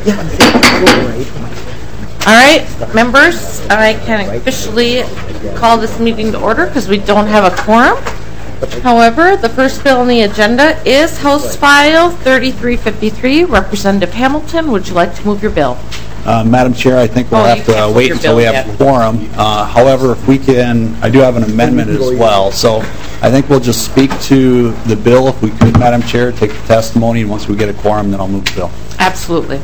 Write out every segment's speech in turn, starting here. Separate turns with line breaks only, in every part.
All right, members, I can officially call this meeting to order because we don't have a quorum. However, the first bill on the agenda is House File 3353. Representative Hamilton, would you like to move your bill?
Madam Chair, I think we'll have to wait until we have a quorum. However, if we can, I do have an amendment as well. So I think we'll just speak to the bill if we could, Madam Chair, take the testimony, and once we get a quorum, then I'll move the bill.
Absolutely.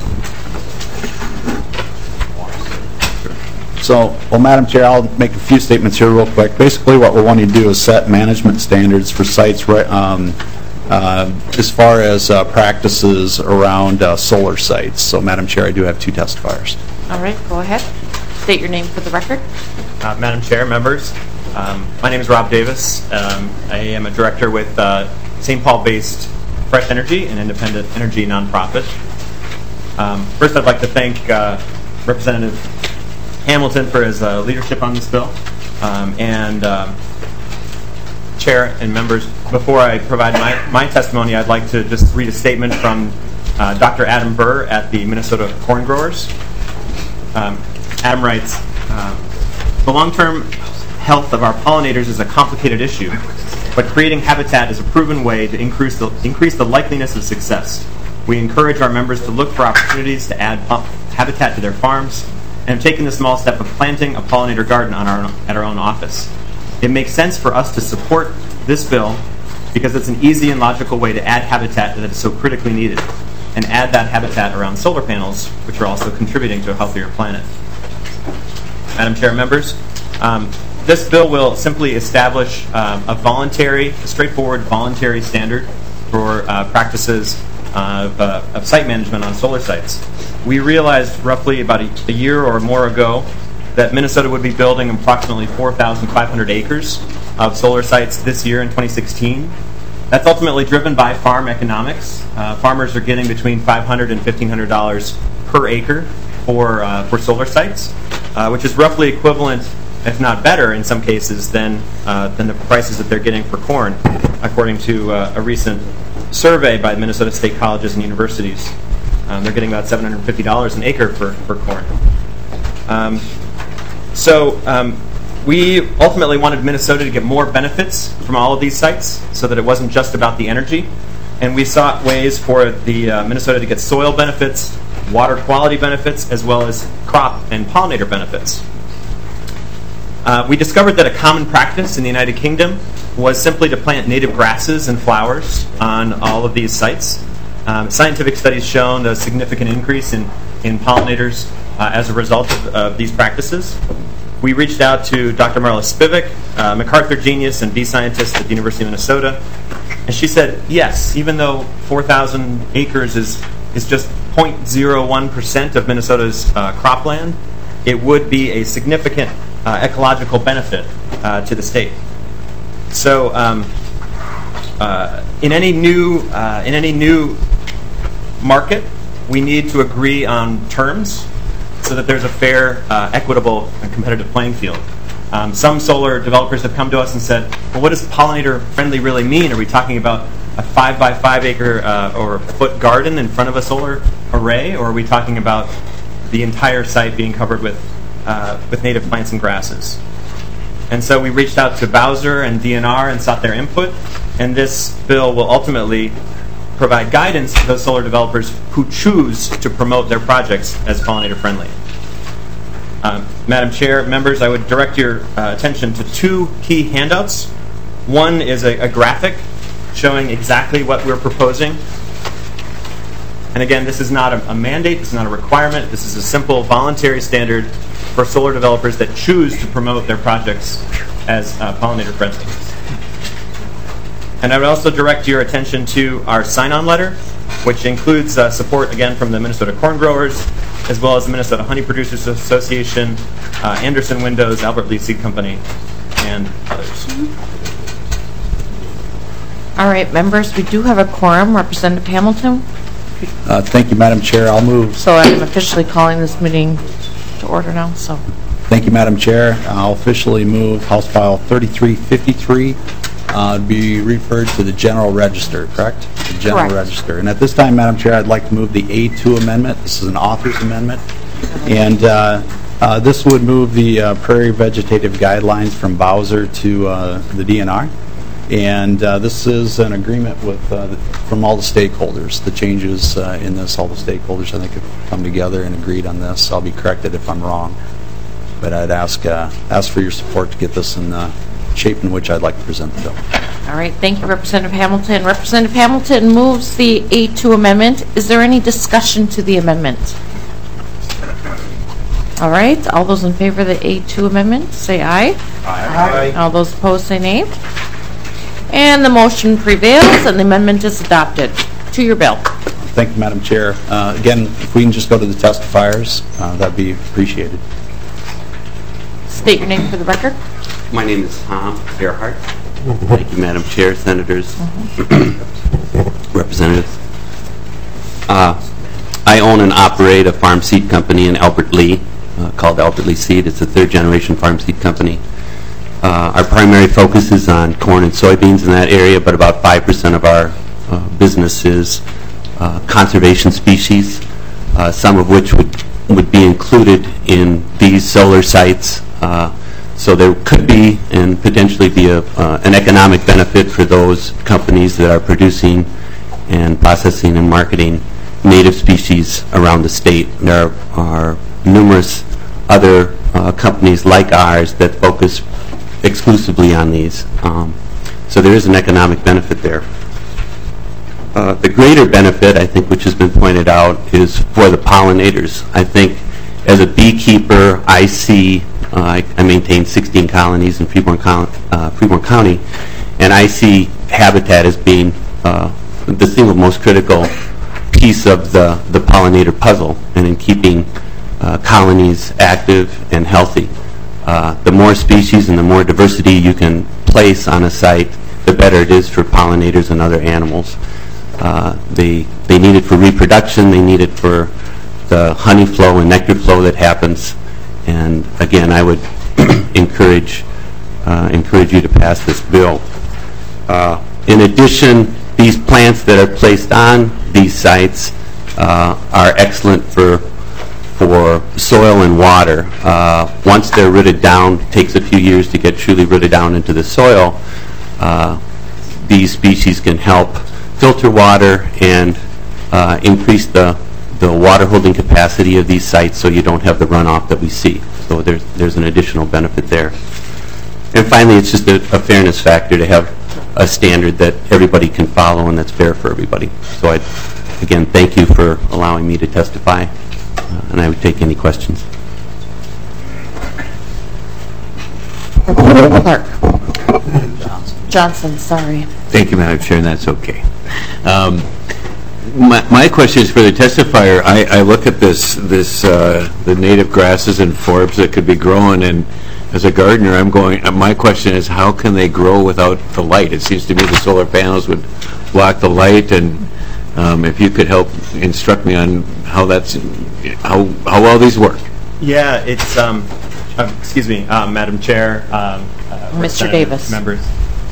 So, well, Madam Chair, I'll make a few statements here real quick. Basically, what we're wanting to do is set management standards for sites as far as practices around solar sites. So, Madam Chair, I do have two testifiers.
All right, go ahead. State your name for the record.
Madam Chair, members, my name is Rob Davis. I am a director with St. Paul-based Fresh Energy, an independent energy nonprofit. First, I'd like to thank Representative Hamilton for his leadership on this bill. Chair and members, before I provide my testimony, I'd like to just read a statement from Dr. Adam Burr at the Minnesota Corn Growers. Adam writes, the long-term health of our pollinators is a complicated issue, but creating habitat is a proven way to increase the likeliness of success. We encourage our members to look for opportunities to add habitat to their farms, and have taken the small step of planting a pollinator garden at our own office. It makes sense for us to support this bill because it's an easy and logical way to add habitat that is so critically needed, and add that habitat around solar panels, which are also contributing to a healthier planet. Madam Chair, members, this bill will simply establish a straightforward voluntary standard for practices of site management on solar sites. We realized roughly about a year or more ago that Minnesota would be building approximately 4,500 acres of solar sites this year in 2016. That's ultimately driven by farm economics. Farmers are getting between $500 and $1,500 per acre for solar sites, which is roughly equivalent, if not better in some cases, than the prices that they're getting for corn, according to a recent survey by Minnesota State Colleges and Universities. They're getting about $750 an acre for corn. We ultimately wanted Minnesota to get more benefits from all of these sites so that it wasn't just about the energy. And we sought ways for the Minnesota to get soil benefits, water quality benefits, as well as crop and pollinator benefits. We discovered that a common practice in the United Kingdom was simply to plant native grasses and flowers on all of these sites. Scientific studies shown a significant increase in pollinators as a result of these practices. We reached out to Dr. Marla Spivak, MacArthur genius and bee scientist at the University of Minnesota, and she said, yes, even though 4,000 acres is just 0.01% of Minnesota's cropland, it would be a significant ecological benefit to the state. So, in any new market, we need to agree on terms so that there's a fair, equitable, and competitive playing field. Some solar developers have come to us and said, well, what does pollinator friendly really mean? Are we talking about a 5 by 5 acre or foot garden in front of a solar array, or are we talking about the entire site being covered with native plants and grasses? And so we reached out to Bowser and DNR and sought their input, and this bill will ultimately provide guidance to those solar developers who choose to promote their projects as pollinator friendly. Madam Chair, members, I would direct your attention to two key handouts. One is a graphic showing exactly what we're proposing. And again, this is not a mandate, this is not a requirement, this is a simple voluntary standard for solar developers that choose to promote their projects as pollinator friendly. And I would also direct your attention to our sign-on letter, which includes support, again, from the Minnesota Corn Growers, as well as the Minnesota Honey Producers Association, Anderson Windows, Albert Lee Seed Company, and others.
All right, members, we do have a quorum. Representative Hamilton?
Thank you, Madam Chair. I'll move.
So I'm officially calling this meeting to order now. So.
Thank you, Madam Chair. I'll officially move House File 3353 be referred to the General Register, correct? The General
Correct.
Register. And at this time, Madam Chair, I'd like to move the A2 amendment. This is an author's amendment. And this would move the prairie vegetative guidelines from Bowser to the DNR. And this is an agreement with from all the stakeholders. The changes in this, all the stakeholders, I think, have come together and agreed on this. I'll be corrected if I'm wrong. But I'd ask for your support to get this in the shape in which I'd like to present the bill.
All right, thank you, Representative Hamilton. Representative Hamilton moves the A2 amendment. Is there any discussion to the amendment? All right, all those in favor of the A2 amendment, say aye.
Aye.
All those opposed, say nay. And the motion prevails, and the amendment is adopted. To your bill.
Thank you, Madam Chair. Again, if we can just go to the testifiers, that'd be appreciated.
State your name for the record.
My name is Tom Earhart. Thank you, Madam Chair, Senators, Representatives. I own and operate a farm seed company in Albert Lea called Albert Lea Seed. It's a third-generation farm seed company. Our primary focus is on corn and soybeans in that area, but about 5% of our business is conservation species, some of which would be included in these solar sites. So there could be and potentially be an economic benefit for those companies that are producing and processing and marketing native species around the state. There are numerous other companies like ours that focus exclusively on these. So there is an economic benefit there. The greater benefit, I think, which has been pointed out, is for the pollinators. I think as a beekeeper, I see, I maintain 16 colonies in Freeborn County, and I see habitat as being the single most critical piece of the pollinator puzzle, and in keeping colonies active and healthy. The more species and the more diversity you can place on a site, the better it is for pollinators and other animals. They need it for reproduction, they need it for the honey flow and nectar flow that happens. And again, I would encourage you to pass this bill. In addition, these plants that are placed on these sites are excellent for soil and water. Once they're rooted down, it takes a few years to get truly rooted down into the soil. These species can help filter water and increase the water holding capacity of these sites, so you don't have the runoff that we see. So there's an additional benefit there. And finally, it's just a fairness factor to have a standard that everybody can follow and that's fair for everybody. So again, thank you for allowing me to testify, and I would take any questions.
Clerk. Johnson, sorry.
Thank you, Madam Chair, and that's okay. My question is for the testifier. I look at the native grasses and forbs that could be growing, and as a gardener, my question is, how can they grow without the light? It seems to me the solar panels would block the light, and if you could help instruct me on how well these work.
Yeah, it's, excuse me, Madam Chair,
Mr. Davis.
Members.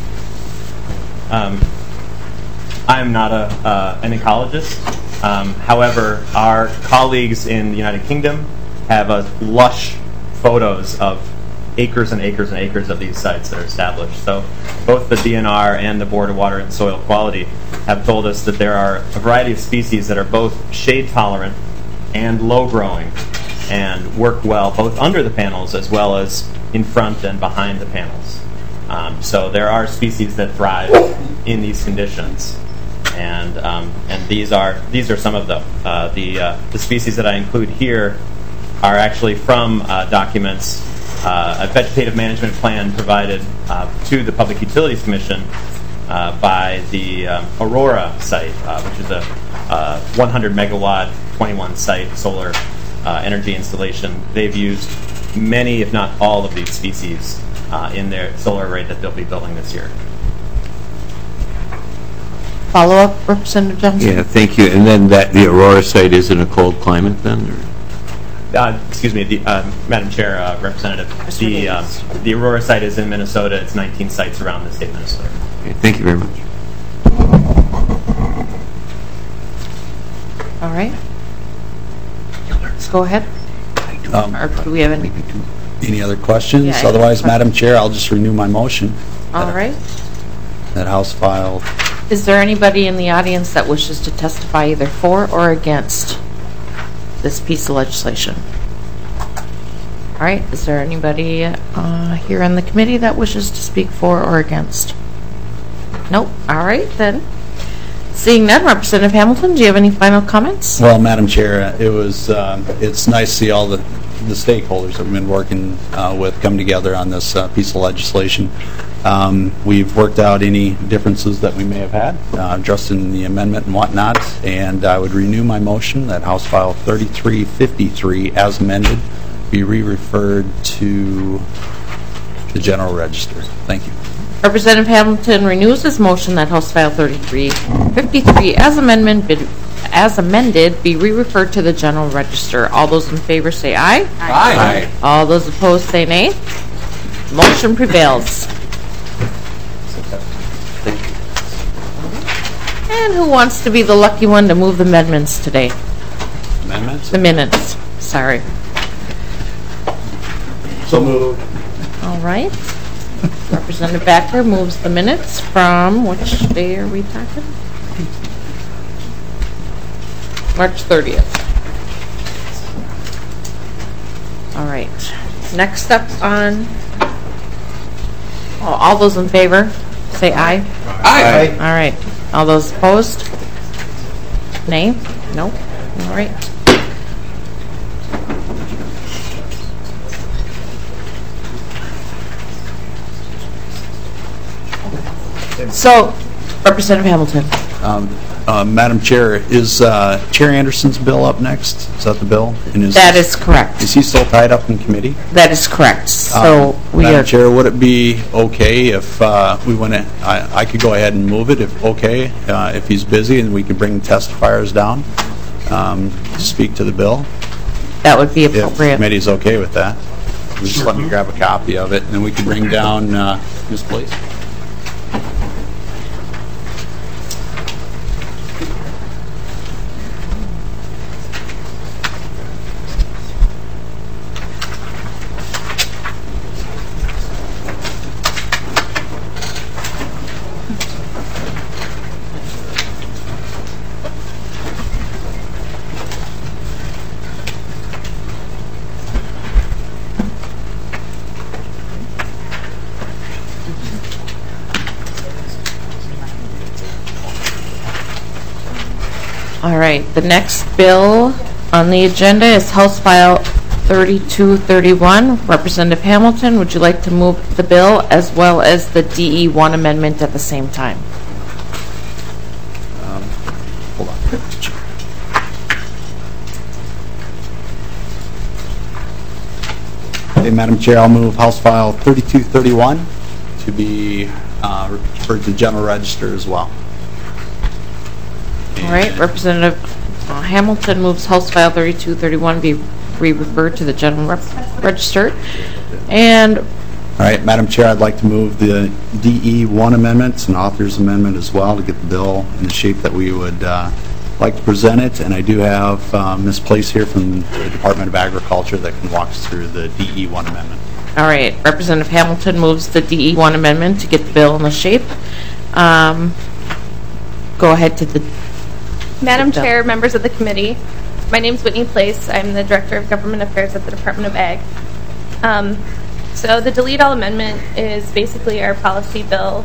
I'm not an ecologist. However, our colleagues in the United Kingdom have lush photos of acres and acres and acres of these sites that are established. So both the DNR and the Board of Water and Soil Quality have told us that there are a variety of species that are both shade tolerant and low growing and work well both under the panels as well as in front and behind the panels. So there are species that thrive in these conditions, and these are some of them. The species that I include here are actually from documents, a vegetative management plan provided to the Public Utilities Commission by the Aurora site, which is a 100 megawatt, 21 site solar energy installation. They've used many, if not all, of these species in their solar array that they'll be building this year.
Follow-up, Representative Johnson?
Yeah, thank you. And then the Aurora site is in a cold climate then?
Excuse me, Madam Chair, Representative. The Aurora site is in Minnesota. It's 19 sites around the state of Minnesota.
Okay, thank you very much.
right. Let's go ahead. Or do we have
Any other questions?
Yeah, any
Otherwise,
questions?
Madam Chair, I'll just renew my motion.
All right.
That House File.
Is there anybody in the audience that wishes to testify either for or against this piece of legislation? All right. Is there anybody here in the committee that wishes to speak for or against? Nope. All right, then. Seeing none, Representative Hamilton, do you have any final comments?
Well, Madam Chair, it's nice to see all the stakeholders that we've been working with come together on this piece of legislation. We've worked out any differences that we may have had, addressing the amendment and whatnot, and I would renew my motion that House File 3353, as amended, be re-referred to the General Register. Thank you.
Representative Hamilton renews his motion that House File 3353 as amended be re-referred to the General Register. All those in favor say aye.
Aye.
All those opposed say nay. Motion prevails. And who wants to be the lucky one to move the amendments today?
Amendments?
The minutes. Sorry.
So moved.
All right. Representative Backer moves the minutes from, which day are we talking? March 30th. All right. Next up on, all those in favor, say aye.
Aye.
All right. All those opposed? Nay? Nope. All right. So, Representative Hamilton.
Madam Chair, is Chair Anderson's bill up next? Is that the bill? And
That is correct.
Is he still tied up in committee?
That is correct. So we
Madam
are.
Chair, would it be okay if we went? I could go ahead and move it if okay. If he's busy, and we could bring testifiers down to speak to the bill.
That would be
If the
appropriate.
committee's okay with that, just let me grab a copy of it, and then we can bring down Ms. Blaze.
All right. The next bill on the agenda is House File 3231. Representative Hamilton, would you like to move the bill as well as the DE1 amendment at the same time?
Hold on. Okay, Madam Chair, I'll move House File 3231 to be referred to the General Register as well.
All right. Representative Hamilton moves House File 3231 be re-referred to the General Register. And
All right, Madam Chair, I'd like to move the DE1 amendments and author's amendment as well to get the bill in the shape that we would like to present it. And I do have Ms. Place here from the Department of Agriculture that can walk us through the DE1 amendment.
all right. Representative Hamilton moves the DE1 amendment to get the bill in the shape. Go ahead to the.
Madam
Bill.
Chair, members of the committee, my name is Whitney Place. I'm the Director of Government Affairs at the Department of Ag. So the Delete All Amendment is basically our policy bill.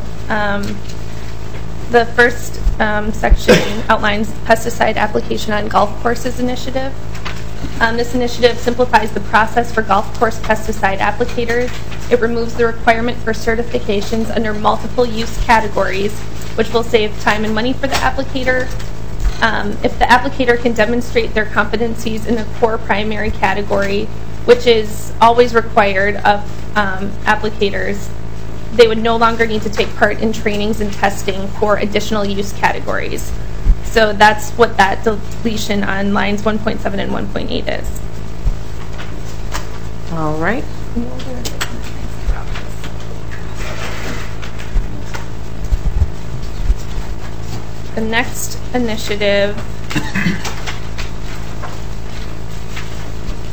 The first section outlines pesticide application on golf courses initiative. This initiative simplifies the process for golf course pesticide applicators. It removes the requirement for certifications under multiple use categories, which will save time and money for the applicator. If the applicator can demonstrate their competencies in the core primary category, which is always required of applicators, they would no longer need to take part in trainings and testing for additional use categories. So that's what that deletion on lines 1.7 and 1.8 is.
All right.
The next initiative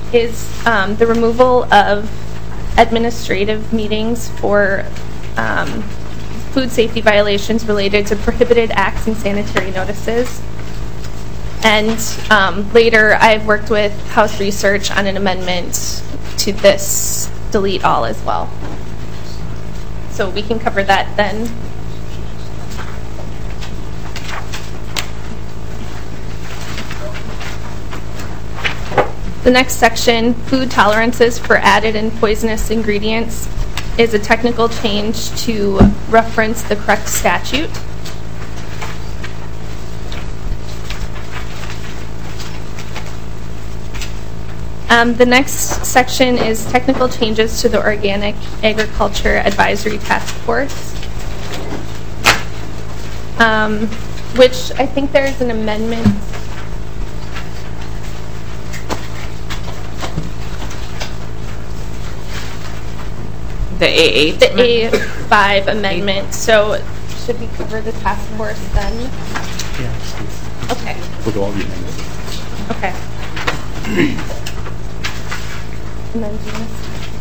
is the removal of administrative meetings for food safety violations related to prohibited acts and sanitary notices. And later, I've worked with House Research on an amendment to this delete all as well. So we can cover that then. The next section, food tolerances for added and poisonous ingredients, is a technical change to reference the correct statute. The next section is technical changes to the Organic Agriculture Advisory Task Force, which I think there's an amendment.
The A8?
The A5 amendment. So should we cover the task force then?
Yeah.
Okay.
We'll go all the amendments.
Okay. And then Janice.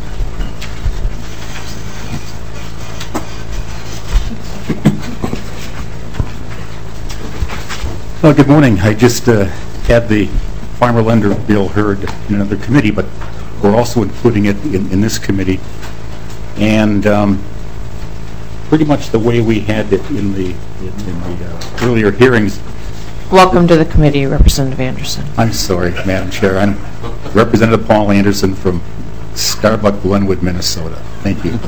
Well, good morning. I just had the farmer lender bill heard in another committee, but we're also including it in this committee. And pretty much the way we had it in the earlier hearings.
Welcome to the committee, Representative Anderson.
I'm sorry, Madam Chair. I'm Representative Paul Anderson from Starbuck, Glenwood, Minnesota. Thank you.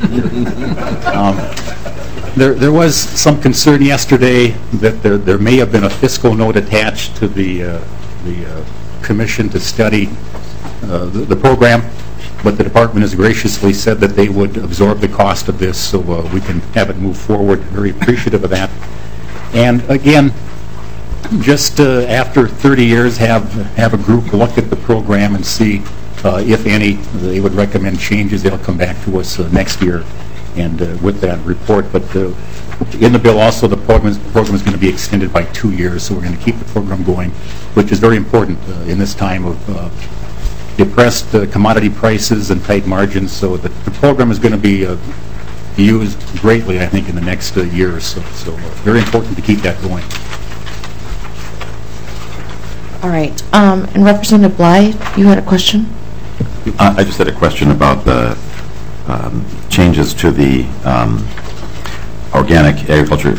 There was some concern yesterday that there may have been a fiscal note attached to the commission to study the program, but the department has graciously said that they would absorb the cost of this so we can have it move forward. Very appreciative of that. And again, just after 30 years, have a group look at the program and see if any they would recommend changes. They'll come back to us next year and with that report. But in the bill also, the program is going to be extended by 2 years, so we're going to keep the program going, which is very important in this time of depressed commodity prices and tight margins. So the program is going to be used greatly, I think, in the next year or so. So very important to keep that going.
All right. And Representative Bly, you had a question?
I just had a question about the changes to the Organic Agriculture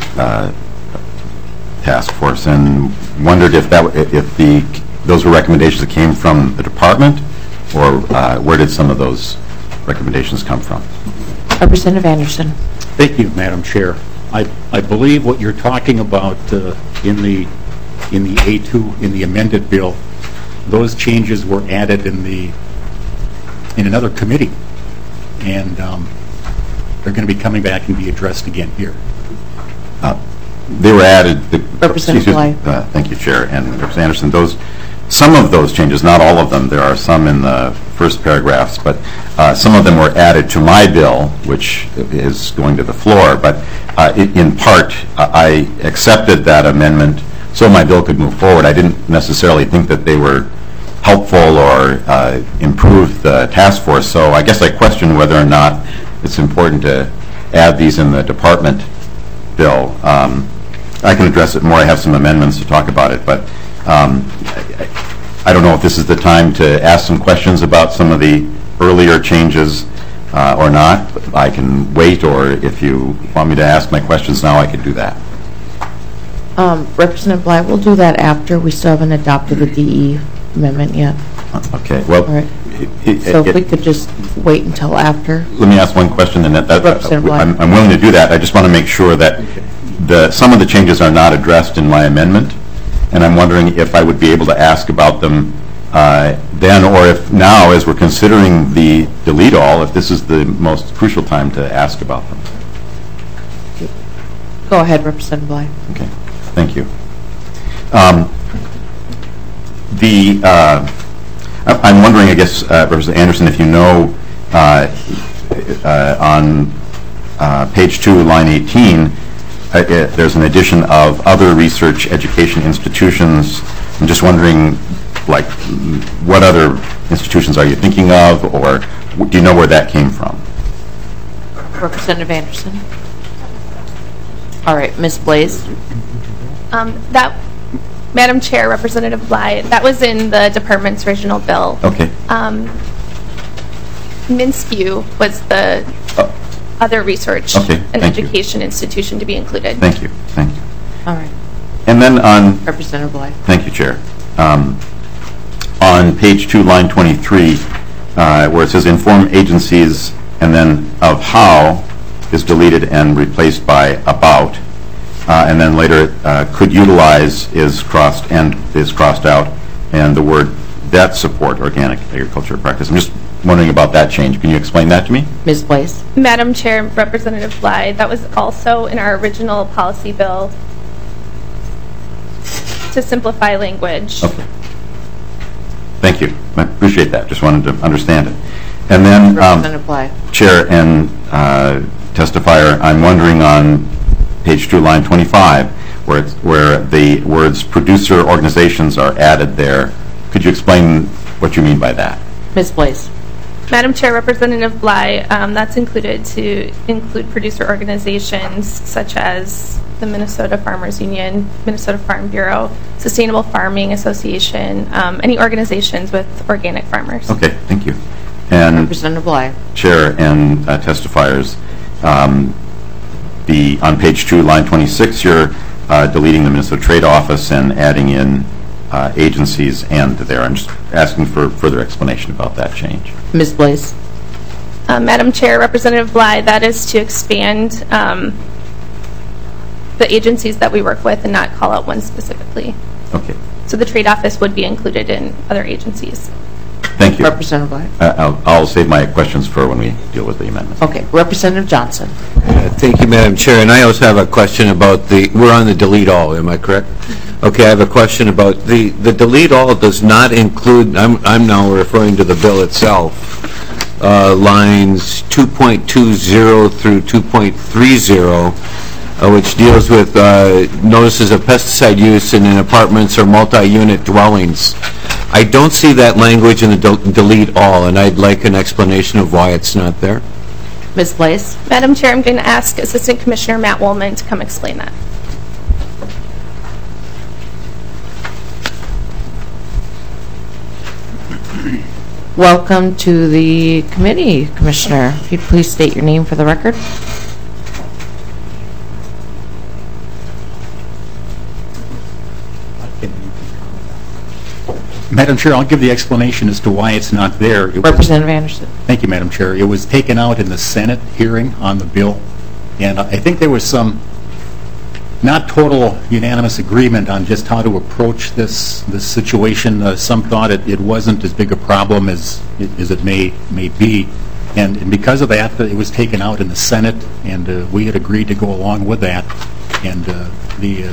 Task Force, and wondered if those were recommendations that came from the department, or where did some of those recommendations come from?
Representative Anderson.
Thank you, Madam Chair. I believe what you're talking about in the A2, in the amended bill, those changes were added in another committee, and they're going to be coming back and be addressed again here.
They were added.
Representative Bly.
Thank you, Chair, and Representative Anderson. Some of those changes, not all of them, there are some in the first paragraphs, but some of them were added to my bill, which is going to the floor. But in part, I accepted that amendment so my bill could move forward. I didn't necessarily think that they were helpful or improved the task force. So I guess I question whether or not it's important to add these in the department bill. I can address it more. I have some amendments to talk about it, but I don't know if this is the time to ask some questions about some of the earlier changes or not. I can wait, or if you want me to ask my questions now, I can do that.
Representative Bly, we'll do that after. We still haven't adopted the DE amendment yet.
Okay. Well,
all right. So if we could just wait until after.
Let me ask one question, and I'm willing to do that. I just want to make sure that some of the changes are not addressed in my amendment, and I'm wondering if I would be able to ask about them then, or if now, as we're considering the delete all, if this is the most crucial time to ask about them.
Go ahead, Representative Bly.
Okay. Thank you. I'm wondering, I guess, Representative Anderson, if you know, on page 2, line 18, there's an addition of other research education institutions. I'm just wondering, like, what other institutions are you thinking of, or do you know where that came from?
Representative Anderson. All right, Ms. Blaze.
Madam Chair, Representative Bly, that was in the department's original bill.
Okay.
MnSCU was the other research and education institution to be included.
Thank you. Thank you.
All right.
And then on...
Representative Bly.
Thank you, Chair. On page 2, line 23, where it says inform agencies and then of how is deleted and replaced by about, and then later could utilize is crossed out, and the word that support organic agriculture practice. I'm just wondering about that change. Can you explain that to me?
Ms. Blaze.
Madam Chair, Representative Bly, that was also in our original policy bill to simplify language.
Okay. Thank you. I appreciate that. Just wanted to understand it. And then,
Representative Bly.
Chair and testifier, I'm wondering on page 2, line 25, where the words producer organizations are added there. Could you explain what you mean by that?
Ms. Blaze.
Madam Chair, Representative Bly, that's included to include producer organizations such as the Minnesota Farmers Union, Minnesota Farm Bureau, Sustainable Farming Association, any organizations with organic farmers.
Okay, thank you. And
Representative Bly.
Chair and testifiers, on page 2, line 26, you're deleting the Minnesota Trade Office and adding in agencies and there. I'm just asking for further explanation about that change.
Ms. Blaze.
Madam Chair, Representative Bly, that is to expand the agencies that we work with and not call out one specifically.
Okay.
So the Trade Office would be included in other agencies.
Thank you.
Representative Bly.
I'll save my questions for when we deal with the amendments.
Okay. Representative Johnson.
Thank you, Madam Chair. And I also have a question about we're on the delete all, am I correct? Okay, I have a question about the delete all does not include, I'm now referring to the bill itself, lines 2.20 through 2.30, which deals with notices of pesticide use in apartments or multi-unit dwellings. I don't see that language in the delete all, and I'd like an explanation of why it's not there.
Ms. Blaze.
Madam Chair, I'm going to ask Assistant Commissioner Matt Woolman to come explain that.
Welcome to the committee, Commissioner. If you'd please state your name for the record.
Madam Chair, I'll give the explanation as to why it's not there.
Representative Anderson.
Thank you, Madam Chair. It was taken out in the Senate hearing on the bill, and I think there was some not total unanimous agreement on just how to approach this situation. Some thought it wasn't as big a problem as it may be, and because of that, it was taken out in the Senate, and we had agreed to go along with that, and the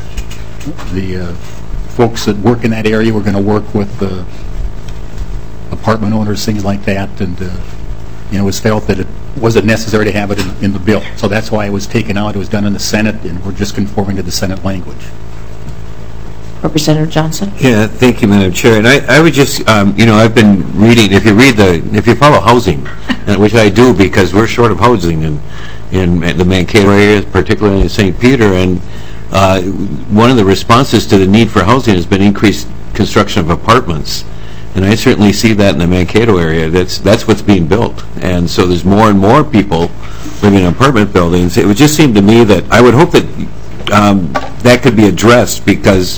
folks that work in that area were going to work with apartment owners, things like that, and it was felt that it wasn't necessary to have it in the bill. So that's why it was taken out. It was done in the Senate, and we're just conforming to the Senate language.
Representative Johnson.
Yeah, thank you, Madam Chair. And I would just, I've been reading. If you follow housing, which I do because we're short of housing in the Mankato area, particularly in St. Peter, and one of the responses to the need for housing has been increased construction of apartments. And I certainly see that in the Mankato area. That's what's being built. And so there's more and more people living in apartment buildings. It would just seem to me that I would hope that that could be addressed because,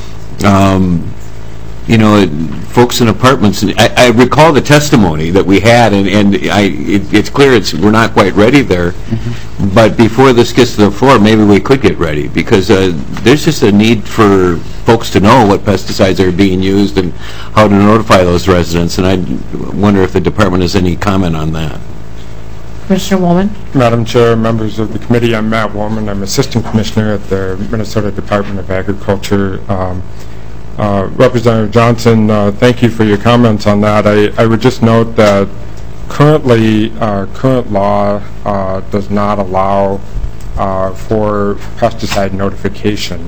folks in apartments, and I recall the testimony that we had, and it's clear we're not quite ready there. Mm-hmm. But before this gets to the floor, maybe we could get ready because there's just a need for folks to know what pesticides are being used and how to notify those residents. And I wonder if the department has any comment on that.
Commissioner Woolman.
Madam Chair, members of the committee, I'm Matt Woolman. I'm Assistant Commissioner at the Minnesota Department of Agriculture. Representative Johnson, thank you for your comments on that. I would just note that currently current law does not allow for pesticide notification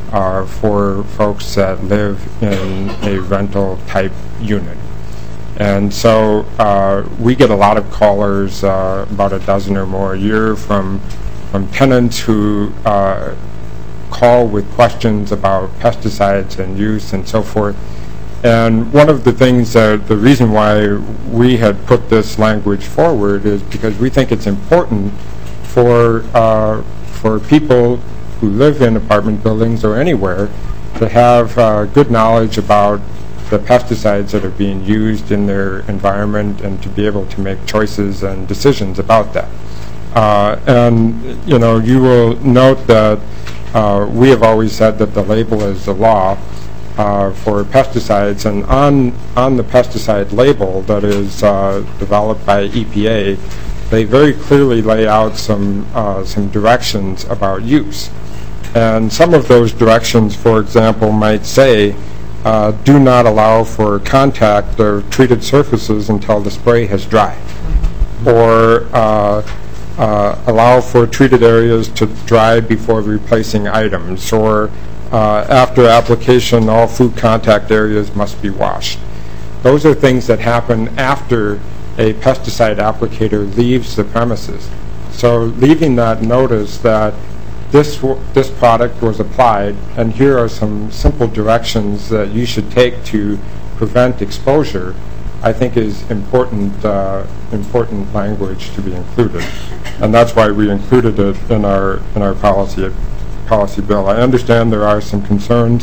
for folks that live in a rental-type unit. And so we get a lot of callers, about a dozen or more a year, from tenants who call with questions about pesticides and use and so forth. And one of the things, the reason why we had put this language forward is because we think it's important for people who live in apartment buildings or anywhere to have good knowledge about the pesticides that are being used in their environment and to be able to make choices and decisions about that. And, you will note that we have always said that the label is the law for pesticides, and on the pesticide label that is developed by EPA, they very clearly lay out some directions about use. And some of those directions, for example, might say, do not allow for contact of treated surfaces until the spray has dried, or allow for treated areas to dry before replacing items, or after application, all food contact areas must be washed. Those are things that happen after a pesticide applicator leaves the premises. So leaving that notice that this product was applied, and here are some simple directions that you should take to prevent exposure, I think is important language to be included. And that's why we included it in our policy bill. I understand there are some concerns.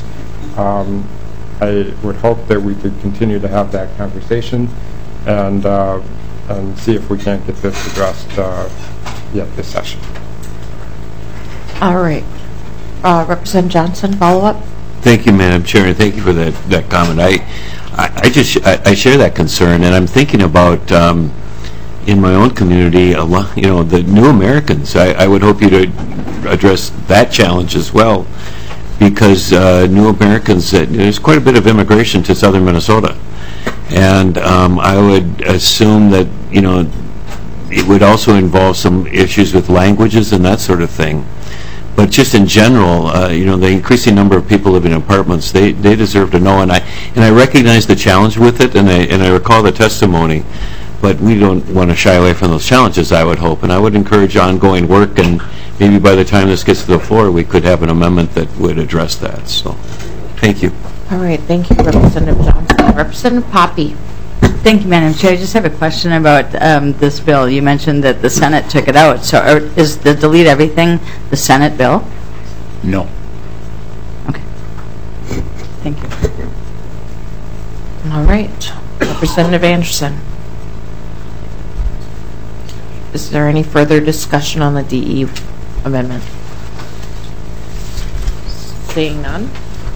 I would hope that we could continue to have that conversation and see if we can't get this addressed yet this session.
All right. Representative Johnson, follow-up?
Thank you, Madam Chair, and thank you for that comment. I share that concern, and I'm thinking about in my own community, a lot, the new Americans. I would hope you to address that challenge as well, because new Americans, there's quite a bit of immigration to southern Minnesota, and I would assume that it would also involve some issues with languages and that sort of thing. But just in general, the increasing number of people living in apartments, they deserve to know, and I recognize the challenge with it, and I recall the testimony, but we don't want to shy away from those challenges, I would hope, and I would encourage ongoing work, and maybe by the time this gets to the floor, we could have an amendment that would address that. So, thank you.
All right, thank you, Representative Johnson. Representative Poppe.
Thank you, Madam Chair. I just have a question about this bill. You mentioned that the Senate took it out. So is the delete everything the Senate bill?
No.
Okay. Thank you.
All right. Representative Anderson. Is there any further discussion on the DE amendment? Seeing none.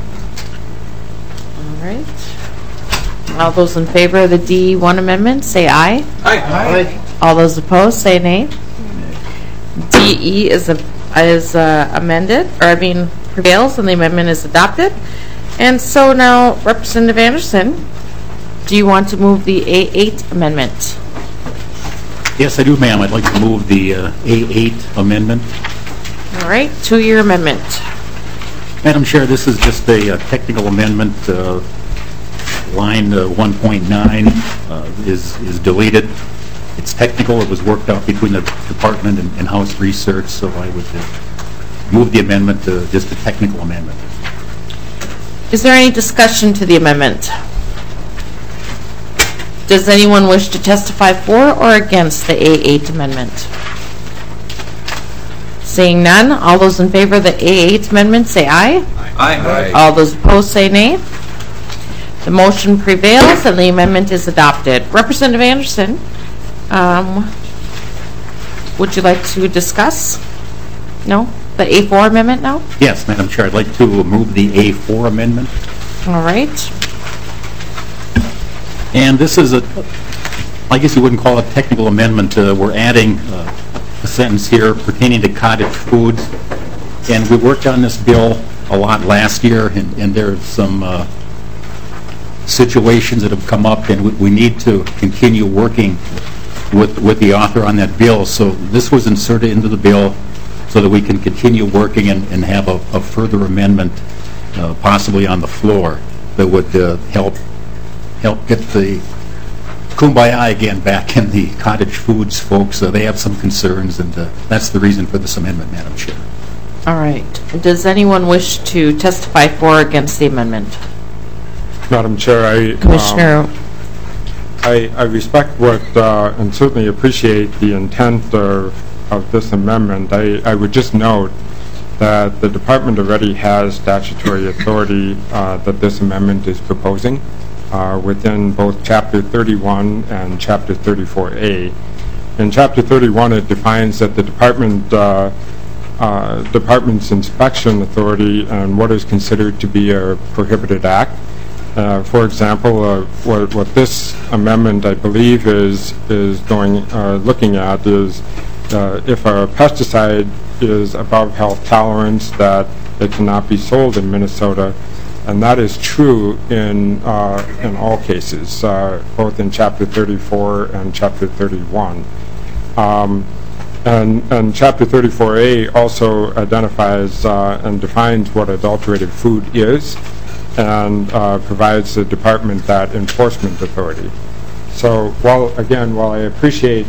All right. All those in favor of the D1 amendment, say aye.
Aye.
All those opposed, say nay. DE is amended, or prevails, and the amendment is adopted. And so now, Representative Anderson, do you want to move the A8 amendment?
Yes, I do, ma'am. I'd like to move the A8 amendment.
All right, 2-year amendment.
Madam Chair, this is just a technical amendment. Line 1.9 is deleted. It's technical. It was worked out between the department and House Research, so I would move the amendment to just a technical amendment.
Is there any discussion to the amendment? Does anyone wish to testify for or against the A8 amendment? Seeing none, all those in favor of the A8 amendment say aye.
Aye.
All those opposed say nay. The motion prevails and the amendment is adopted. Representative Anderson, would you like to discuss? No? The A4 amendment now?
Yes, Madam Chair. I'd like to move the A4 amendment.
All right.
And this is I guess you wouldn't call it a technical amendment. We're adding a sentence here pertaining to cottage foods. And we worked on this bill a lot last year, and there's some situations that have come up, and we need to continue working with the author on that bill. So this was inserted into the bill so that we can continue working and have a further amendment possibly on the floor, that would help get the kumbaya again back in the cottage foods folks. They have some concerns, and that's the reason for this amendment, Madam Chair.
All right. Does anyone wish to testify for or against the amendment?
Madam Chair,
Commissioner.
I respect what and certainly appreciate the intent of this amendment. I would just note that the department already has statutory authority that this amendment is proposing within both Chapter 31 and Chapter 34A. In Chapter 31, it defines that the department's inspection authority and what is considered to be a prohibited act. For example, what this amendment, I believe, is looking at is if a pesticide is above health tolerance, that it cannot be sold in Minnesota, and that is true in all cases, both in Chapter 34 and Chapter 31. And Chapter 34A also identifies and defines what adulterated food is, and provides the department that enforcement authority. So while I appreciate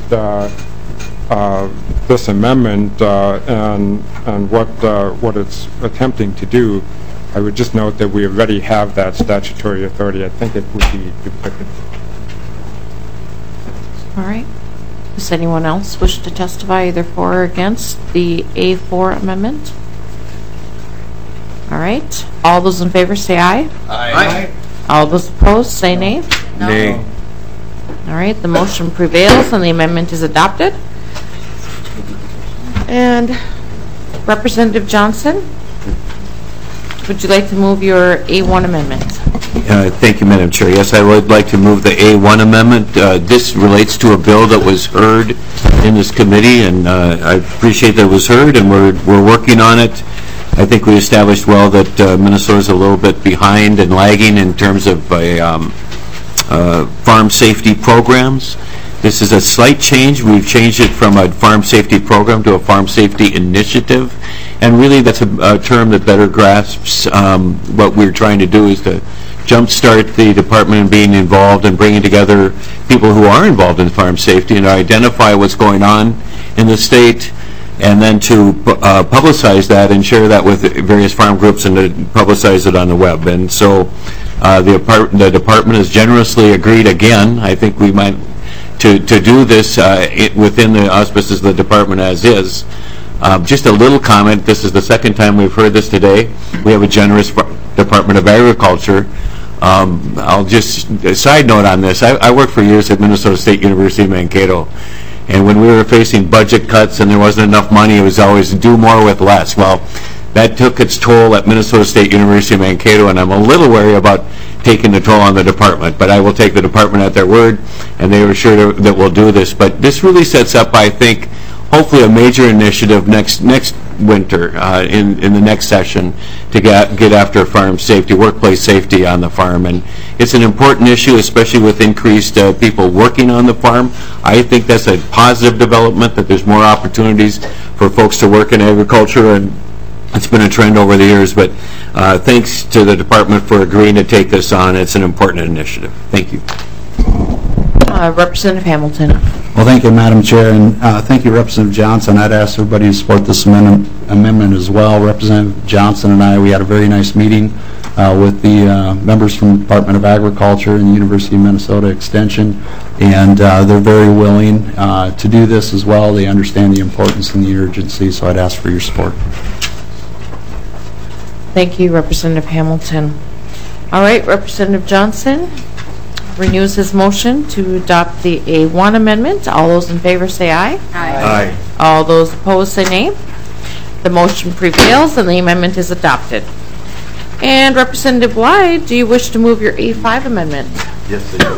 this amendment and what it's attempting to do, I would just note that we already have that statutory authority. I think it would be duplicative.
All right. Does anyone else wish to testify either for or against the A4 amendment? All right. All those in favor say aye.
Aye.
All those opposed say nay.
No.
Nay.
All right. The motion prevails and the amendment is adopted. And Representative Johnson, would you like to move your A1 amendment?
Thank you, Madam Chair. Yes, I would like to move the A1 amendment. This relates to a bill that was heard in this committee, and I appreciate that it was heard, and we're working on it. I think we established well that Minnesota's a little bit behind and lagging in terms of farm safety programs. This is a slight change. We've changed it from a farm safety program to a farm safety initiative, and really that's a term that better grasps what we're trying to do is to jumpstart the department in being involved and bringing together people who are involved in farm safety and identify what's going on in the state, and then to publicize that and share that with various farm groups and to publicize it on the web. And so the department has generously agreed again, I think we might, to do this within the auspices of the department as is. Just a little comment, this is the second time we've heard this today. We have a generous Department of Agriculture. I'll just, a side note on this, I worked for years at Minnesota State University Mankato, and when we were facing budget cuts and there wasn't enough money, it was always do more with less. Well, that took its toll at Minnesota State University Mankato, and I'm a little wary about taking the toll on the department, but I will take the department at their word, and they were sure that we'll do this. But this really sets up, I think, hopefully a major initiative next winter in the next session to get after farm safety, workplace safety on the farm. And it's an important issue, especially with increased people working on the farm. I think that's a positive development, that there's more opportunities for folks to work in agriculture, and it's been a trend over the years. But thanks to the department for agreeing to take this on. It's an important initiative. Thank you.
Representative Hamilton.
Well, thank you, Madam Chair, and thank you, Representative Johnson. I'd ask everybody to support this amendment as well. Representative Johnson and I, we had a very nice meeting with the members from the Department of Agriculture and the University of Minnesota Extension, and they're very willing to do this as well. They understand the importance and the urgency, so I'd ask for your support.
Thank you, Representative Hamilton. All right, Representative Johnson renews his motion to adopt the A1 amendment. All those in favor say aye.
Aye.
All those opposed say nay. The motion prevails and the amendment is adopted. And Representative Bly, do you wish to move your A5 amendment?
Yes, I do.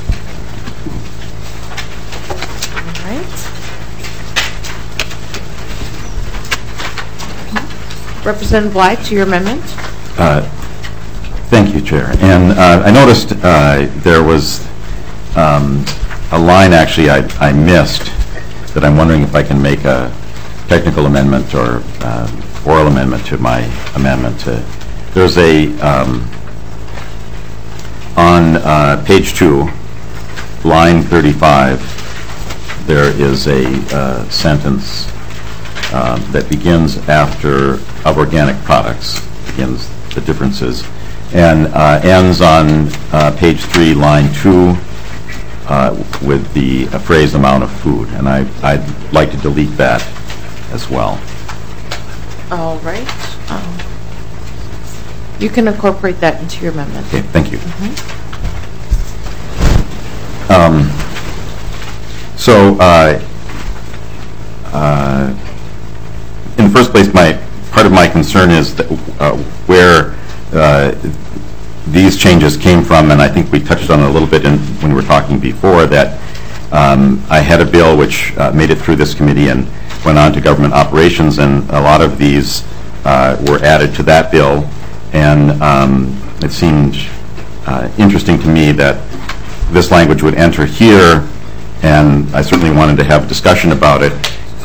All right. Representative Bly, to your amendment.
Thank you, Chair. And I noticed there was a line actually I missed that I'm wondering if I can make a technical amendment or oral amendment to my amendment to there's on page 2, line 35, there is a sentence that begins after of organic products, begins the differences, and ends on page 3, line 2, with the phrase amount of food. And I'd like to delete that as well.
All right. You can incorporate that into your amendment.
Okay, thank you. In the first place, part of my concern is that, where these changes came from, and I think we touched on it a little bit when we were talking before, that I had a bill which made it through this committee and went on to government operations, and a lot of these were added to that bill, and it seemed interesting to me that this language would enter here, and I certainly wanted to have a discussion about it.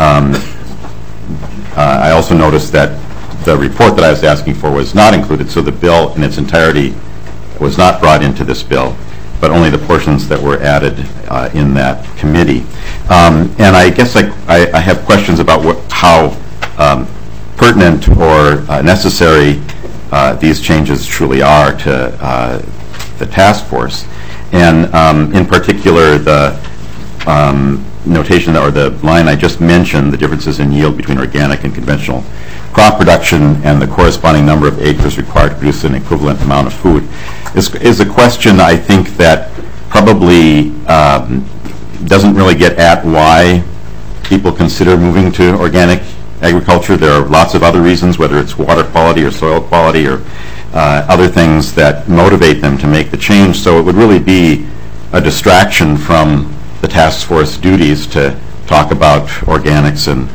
I also noticed that the report that I was asking for was not included, so the bill in its entirety was not brought into this bill, but only the portions that were added in that committee. And I guess I have questions about how pertinent or necessary these changes truly are to the task force. And in particular, the notation or the line I just mentioned, the differences in yield between organic and conventional crop production and the corresponding number of acres required to produce an equivalent amount of food, is a question I think that probably doesn't really get at why people consider moving to organic agriculture. There are lots of other reasons, whether it's water quality or soil quality or other things that motivate them to make the change. So it would really be a distraction from the task force duties to talk about organics, and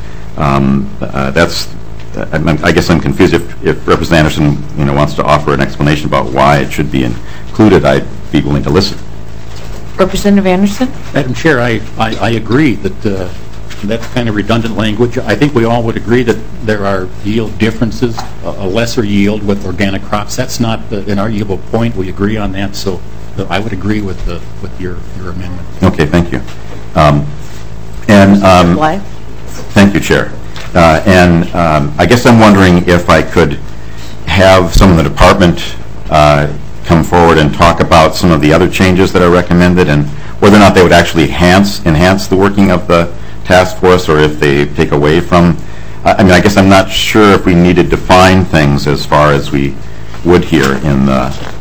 I guess I'm confused. If Representative Anderson wants to offer an explanation about why it should be included, I'd be willing to listen.
Representative Anderson?
Madam Chair, I agree that that's kind of redundant language. I think we all would agree that there are yield differences, a lesser yield with organic crops. That's not an arguable point. We agree on that, so I would agree with your amendment.
Okay, thank you. Thank you, Chair. I guess I'm wondering if I could have some of the department come forward and talk about some of the other changes that are recommended, and whether or not they would actually enhance the working of the task force, or if they take away from. I guess I'm not sure if we need to define things as far as we would here in the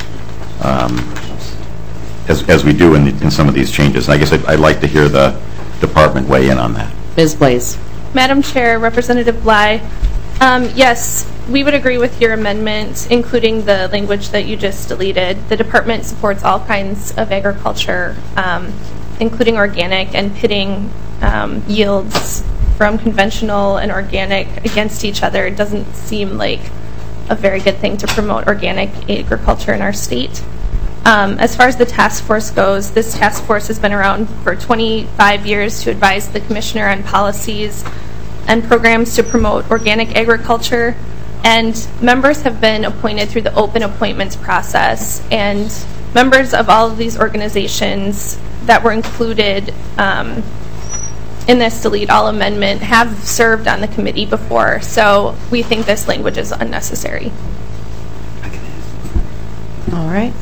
as we do in some of these changes. I guess I'd like to hear the department weigh in on that.
Ms. Blaze.
Madam Chair, Representative Bly, yes, we would agree with your amendment, including the language that you just deleted. The department supports all kinds of agriculture, including organic, and pitting yields from conventional and organic against each other. It doesn't seem like a very good thing to promote organic agriculture in our state. As far as the task force goes, this task force has been around for 25 years to advise the commissioner on policies and programs to promote organic agriculture, and members have been appointed through the open appointments process, and members of all of these organizations that were included in this delete all amendment have served on the committee before, so we think this language is unnecessary.
All right.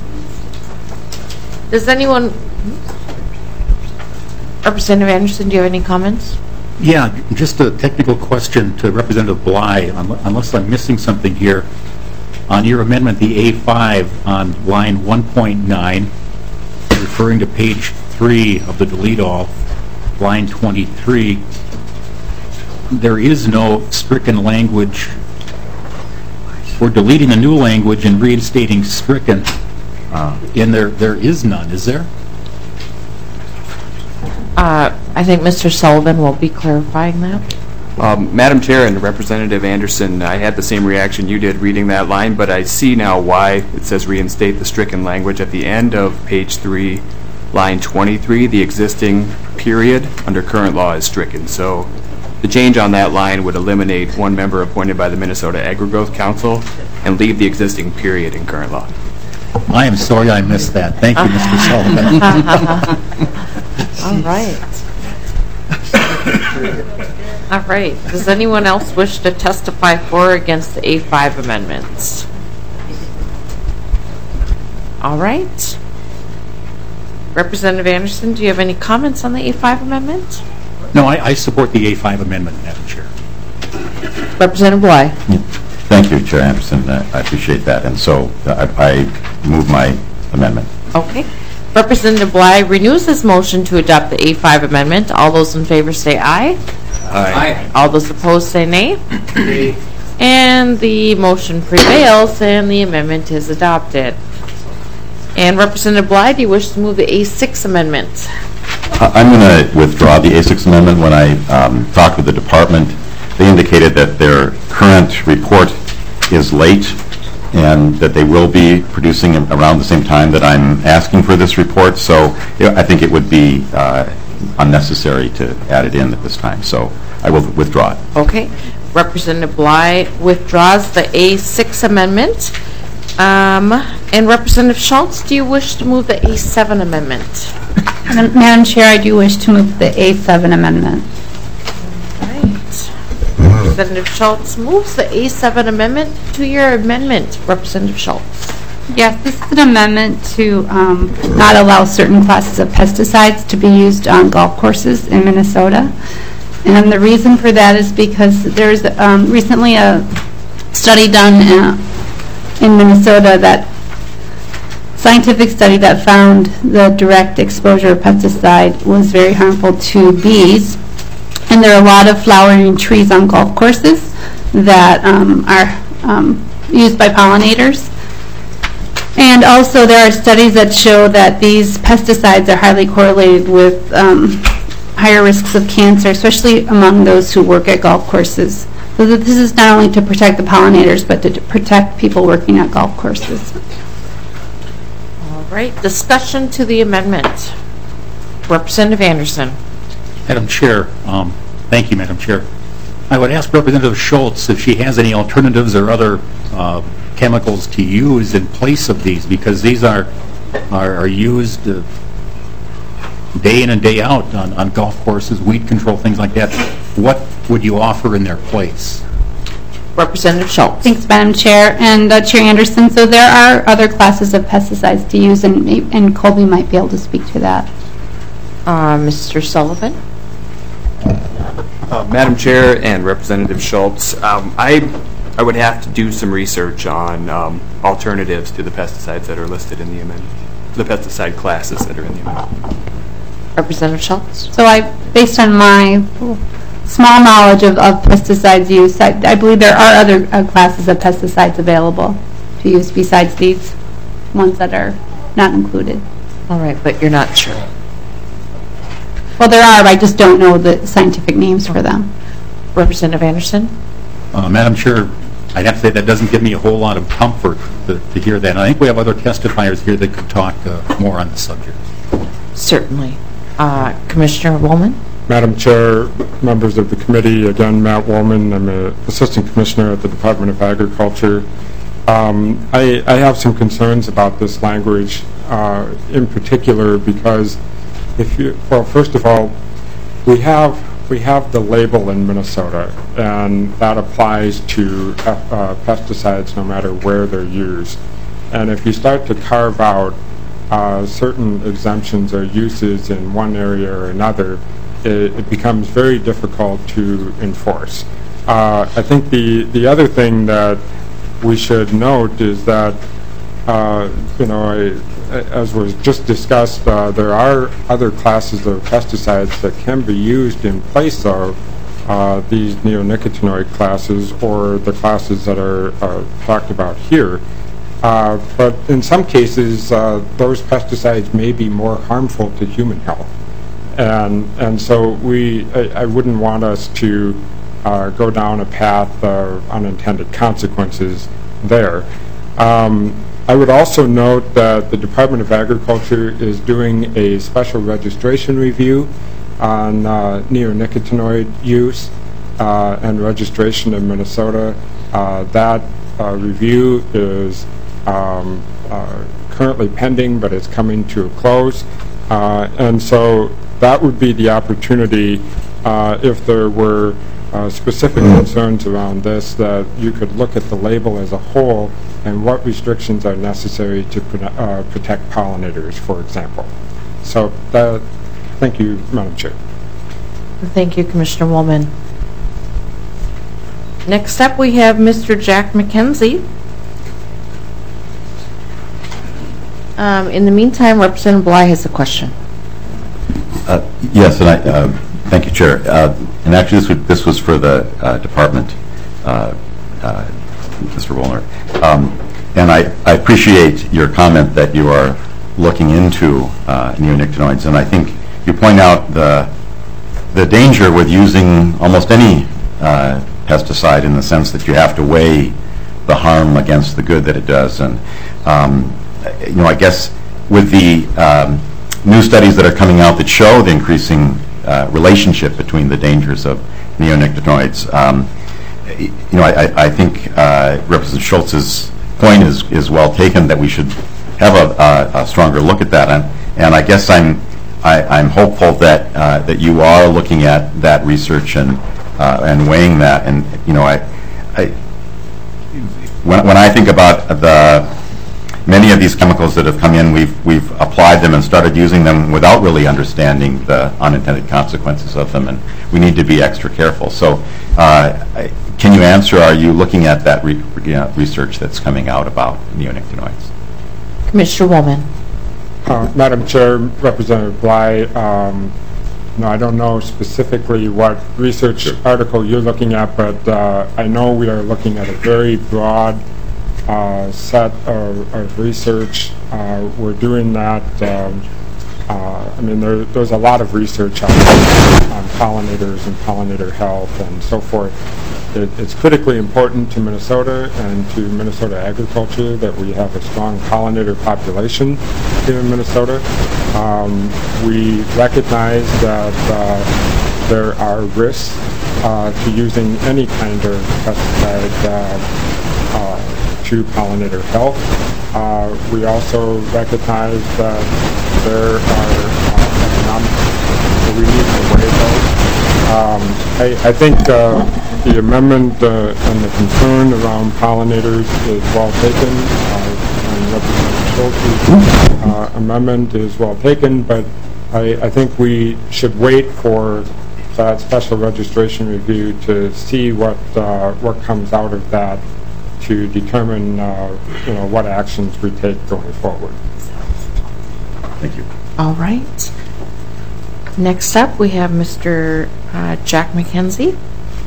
Does anyone, Representative Anderson, do you have any comments?
Yeah, just a technical question to Representative Bly, unless I'm missing something here. On your amendment, the A5 on line 1.9, referring to page 3 of the delete all, line 23, there is no stricken language. We're deleting a new language and reinstating stricken. And there is none, is there?
I think Mr. Sullivan will be clarifying that.
Madam Chair and Representative Anderson, I had the same reaction you did reading that line, but I see now why it says reinstate the stricken language at the end of page 3, line 23. The existing period under current law is stricken. So The change on that line would eliminate one member appointed by the Minnesota Agri-Growth Council and leave the existing period in current law.
I am sorry I missed that. Thank you, Mr. Sullivan.
All right. All right. Does anyone else wish to testify for or against the A5 amendments? All right. Representative Anderson, do you have any comments on the A5 amendment?
No, I support the A5 amendment, Madam Chair.
Representative Bly.
Thank you, Chair Anderson. I appreciate that. And so I move my amendment.
Okay. Representative Bly renews his motion to adopt the A5 amendment. All those in favor say aye.
Aye.
All those opposed say nay. And the motion prevails and the amendment is adopted. And Representative Bly, do you wish to move the A6 amendment?
I'm going to withdraw the A6 amendment. When I talked with the department, they indicated that their current report is late and that they will be producing it around the same time that I'm asking for this report. So I think it would be unnecessary to add it in at this time. So I will withdraw it.
Okay. Representative Bly withdraws the A6 amendment. And Representative Schultz, do you wish to move the A7 amendment?
Madam Chair, I do wish to move the A7 amendment.
Representative Schultz moves the A7 amendment. To your amendment, Representative Schultz.
Yes, this is an amendment to not allow certain classes of pesticides to be used on golf courses in Minnesota. And the reason for that is because there's recently a study done in Minnesota, that scientific study that found the direct exposure of pesticide was very harmful to bees. And there are a lot of flowering trees on golf courses that are used by pollinators. And also there are studies that show that these pesticides are highly correlated with higher risks of cancer, especially among those who work at golf courses. So this is not only to protect the pollinators, but to protect people working at golf courses.
All right. Discussion to the amendment. Representative Anderson.
Madam Chair, thank you, Madam Chair. I would ask Representative Schultz if she has any alternatives or other chemicals to use in place of these, because these are used day in and day out on golf courses, weed control, things like that. What would you offer in their place?
Representative Schultz.
Thanks, Madam Chair. And Chair Anderson, so there are other classes of pesticides to use, and Colby might be able to speak to that.
Mr. Sullivan.
Madam Chair and Representative Schultz, I would have to do some research on alternatives to the pesticides that are listed in the amendment, the pesticide classes that are in the amendment.
Representative Schultz.
So based on my small knowledge of pesticides use, I believe there are other classes of pesticides available to use besides these ones that are not included.
All right, but you're not sure.
Well, there are, but I just don't know the scientific names for them.
Representative Anderson?
Madam Chair, I'd have to say that doesn't give me a whole lot of comfort to hear that. And I think we have other testifiers here that could talk more on the subject.
Certainly. Commissioner Woolman?
Madam Chair, members of the committee, again, Matt Woolman. I'm an assistant commissioner at the Department of Agriculture. I have some concerns about this language, in particular because first of all, we have the label in Minnesota, and that applies to pesticides no matter where they're used. And if you start to carve out certain exemptions or uses in one area or another, it becomes very difficult to enforce. I think the other thing that we should note is that, as was just discussed, there are other classes of pesticides that can be used in place of these neonicotinoid classes or the classes that are talked about here. But in some cases, those pesticides may be more harmful to human health. And so I wouldn't want us to go down a path of unintended consequences there. I would also note that the Department of Agriculture is doing a special registration review on neonicotinoid use, and Registration in Minnesota. That review is currently pending, but it's coming to a close. And so that would be the opportunity, if there were specific concerns around this, that you could look at the label as a whole and what restrictions are necessary to protect pollinators, for example. So thank you, Madam Chair.
Thank you, Commissioner Woolman. Next up, we have Mr. Jack McKenzie. In the meantime, Representative Bly has a question.
Yes, and thank you, Chair. And actually, this was for the department, Mr. Woolner. And I appreciate your comment that you are looking into neonicotinoids, and I think you point out the danger with using almost any pesticide, in the sense that you have to weigh the harm against the good that it does. And I guess with the new studies that are coming out that show the increasing relationship between the dangers of neonicotinoids, I think Representative Schultz's point is well taken, that we should have a stronger look at that. And I guess I'm hopeful that you are looking at that research and weighing that. And when I think about many of these chemicals that have come in, we've applied them and started using them without really understanding the unintended consequences of them, and we need to be extra careful. So can you answer, are you looking at that research that's coming out about neonicotinoids?
Commissioner Woolman.
Madam Chair, Representative Bly, no, I don't know specifically what research article you're looking at, but I know we are looking at a very broad set of research. We're doing that. I mean, there's a lot of research out there on pollinators and pollinator health and so forth. It's critically important to Minnesota and to Minnesota agriculture that we have a strong pollinator population here in Minnesota. We recognize that there are risks to using any kind of pesticide to pollinator health. We also recognize that there are economic, so we need to weigh those. I think the amendment and the concern around pollinators is well taken, and Representative Schultz's amendment is well taken, but I think we should wait for that special registration review to see what comes out of that, to determine what actions we take going forward.
Thank you.
All right. Next up, we have Mr. Jack McKenzie.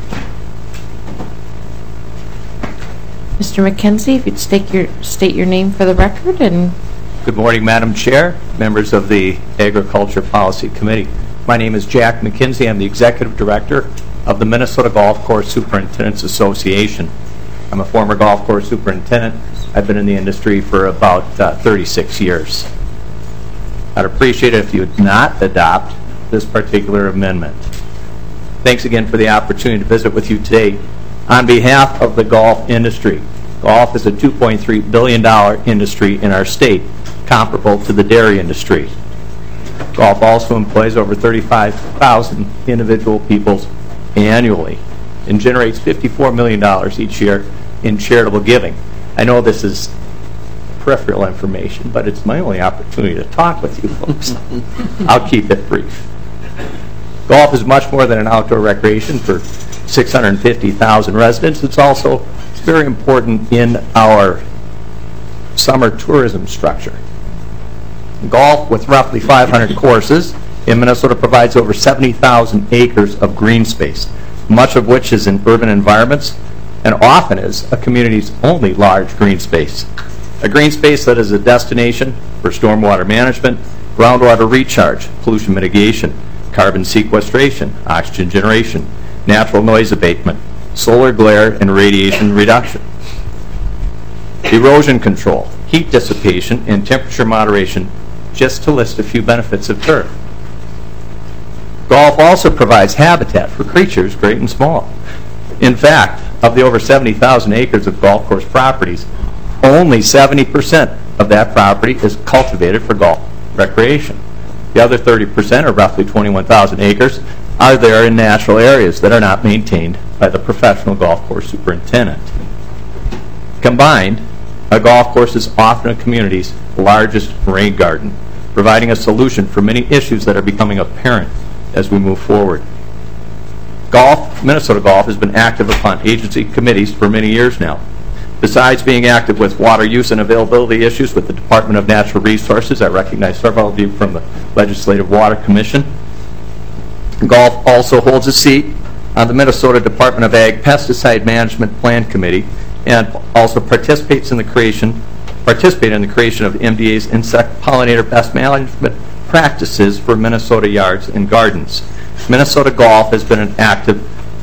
Mr. McKenzie, if you'd state your name for the record. And
good morning, Madam Chair, members of the Agriculture Policy Committee. My name is Jack McKenzie. I'm the Executive Director of the Minnesota Golf Course Superintendents Association. I'm a former golf course superintendent. I've been in the industry for about 36 years. I'd appreciate it if you would not adopt this particular amendment. Thanks again for the opportunity to visit with you today. On behalf of the golf industry, golf is a $2.3 billion industry in our state, comparable to the dairy industry. Golf also employs over 35,000 individual people annually and generates $54 million each year in charitable giving. I know this is peripheral information, but it's my only opportunity to talk with you folks. I'll keep it brief. Golf is much more than an outdoor recreation for 650,000 residents. It's also very important in our summer tourism structure. Golf, with roughly 500 courses in Minnesota, provides over 70,000 acres of green space, much of which is in urban environments and often is a community's only large green space. A green space that is a destination for stormwater management, groundwater recharge, pollution mitigation, carbon sequestration, oxygen generation, natural noise abatement, solar glare and radiation reduction, erosion control, heat dissipation, and temperature moderation, just to list a few benefits of turf. Golf also provides habitat for creatures great and small. In fact, of the over 70,000 acres of golf course properties, only 70% of that property is cultivated for golf recreation. The other 30%, or roughly 21,000 acres, are there in natural areas that are not maintained by the professional golf course superintendent. Combined, a golf course is often a community's largest rain garden, providing a solution for many issues that are becoming apparent as we move forward. Minnesota Golf has been active upon agency committees for many years now. Besides being active with water use and availability issues with the Department of Natural Resources, I recognize several of you from the Legislative Water Commission. Golf also holds a seat on the Minnesota Department of Ag Pesticide Management Plan Committee and also participated in the creation of MDA's insect pollinator best management practices for Minnesota yards and gardens. Minnesota Golf has been an active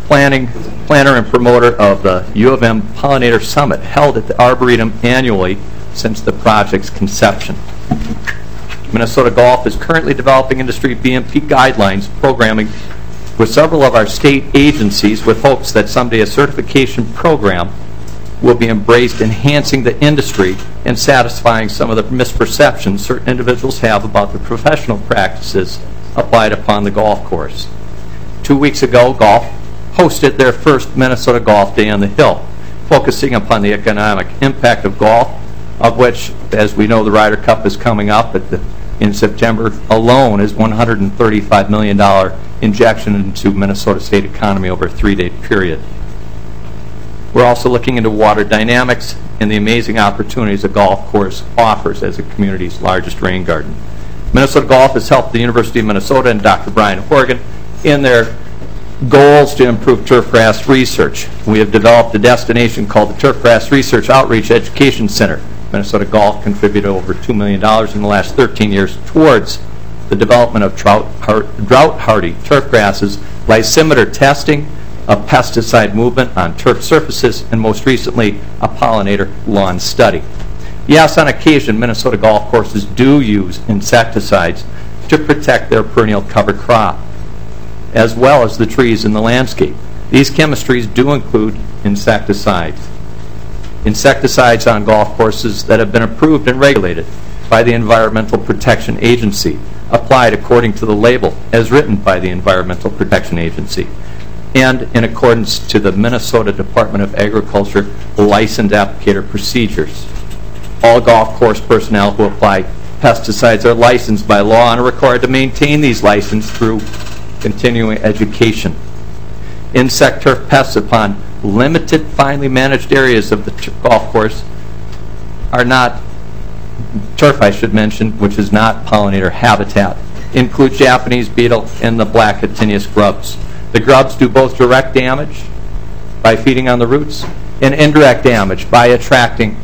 planner and promoter of the U of M Pollinator Summit held at the Arboretum annually since the project's conception. Minnesota Golf is currently developing industry BMP guidelines programming with several of our state agencies with hopes that someday a certification program will be embraced, enhancing the industry and satisfying some of the misperceptions certain individuals have about the professional practices applied upon the golf course. 2 weeks ago, Golf hosted their first Minnesota Golf Day on the Hill, focusing upon the economic impact of golf, of which, as we know, the Ryder Cup is coming up in September alone, is $135 million injection into Minnesota state economy over a 3-day period. We're also looking into water dynamics and the amazing opportunities a golf course offers as a community's largest rain garden. Minnesota Golf has helped the University of Minnesota and Dr. Brian Horgan in their goals to improve turfgrass research. We have developed a destination called the Turfgrass Research Outreach Education Center. Minnesota Golf contributed over $2 million in the last 13 years towards the development of drought-hardy turf grasses, lysimeter testing, a pesticide movement on turf surfaces, and most recently, a pollinator lawn study. Yes, on occasion, Minnesota golf courses do use insecticides to protect their perennial cover crop, as well as the trees in the landscape. These chemistries do include insecticides. Insecticides on golf courses that have been approved and regulated by the Environmental Protection Agency, applied according to the label as written by the Environmental Protection Agency, and in accordance to the Minnesota Department of Agriculture licensed applicator procedures. All golf course personnel who apply pesticides are licensed by law and are required to maintain these licenses through continuing education. Insect turf pests upon limited, finely managed areas of the golf course are not, turf I should mention, which is not pollinator habitat, include Japanese beetle and the black Actinius grubs. The grubs do both direct damage by feeding on the roots and indirect damage by attracting,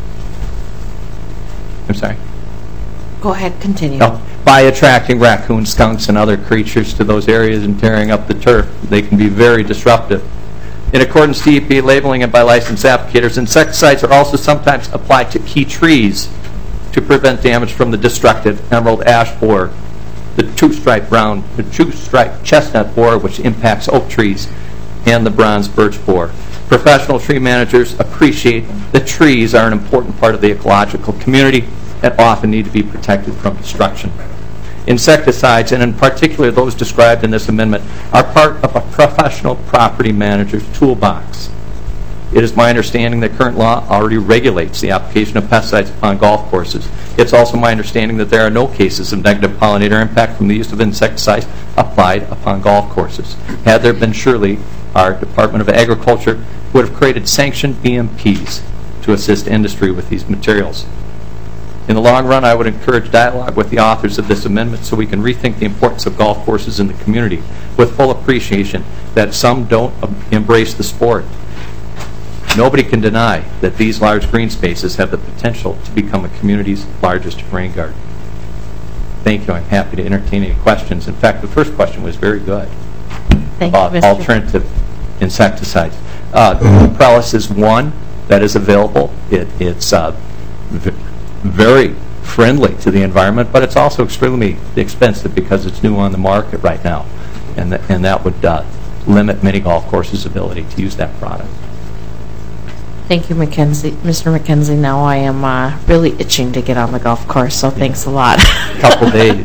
I'm sorry?
Go ahead, continue.
No, by attracting raccoons, skunks, and other creatures to those areas and tearing up the turf. They can be very disruptive. In accordance to EPA labeling and by licensed applicators, insecticides are also sometimes applied to key trees to prevent damage from the destructive emerald ash borer, the two-striped chestnut borer, which impacts oak trees, and the bronze birch borer. Professional tree managers appreciate that trees are an important part of the ecological community and often need to be protected from destruction. Insecticides, and in particular those described in this amendment, are part of a professional property manager's toolbox. It is my understanding that current law already regulates the application of pesticides upon golf courses. It's also my understanding that there are no cases of negative pollinator impact from the use of insecticides applied upon golf courses. Had there been, surely our Department of Agriculture would have created sanctioned BMPs to assist industry with these materials. In the long run, I would encourage dialogue with the authors of this amendment so we can rethink the importance of golf courses in the community with full appreciation that some don't embrace the sport. Nobody can deny that these large green spaces have the potential to become a community's largest rain garden. Thank you. I'm happy to entertain any questions. In fact, the first question was very good about alternative insecticides. Prellis is one that is available. It's very friendly to the environment, but it's also extremely expensive because it's new on the market right now. and that would limit many golf courses' ability to use that product.
Thank you, Mr. McKenzie. Now I am really itching to get on the golf course, so thanks a lot.
Couple days.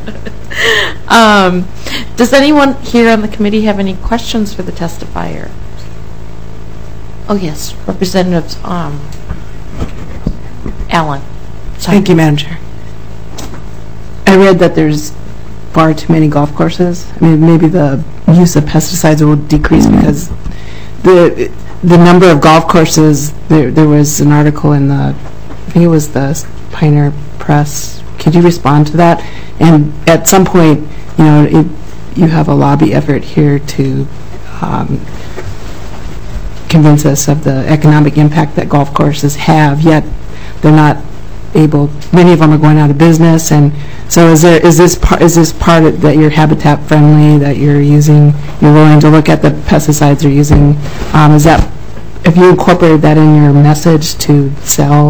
Does anyone here on the committee have any questions for the testifier? Oh, yes, Representative Allen. Sorry.
Thank you, Madam Chair. I read that there's far too many golf courses. I mean, maybe the use of pesticides will decrease because the number of golf courses, there was an article in I think it was the Pioneer Press. Could you respond to that? And at some point, you have a lobby effort here to convince us of the economic impact that golf courses have, yet they're not able, many of them are going out of business, and so is this part that you're habitat friendly, that you're willing to look at the pesticides you're using? If you incorporated that in your message to sell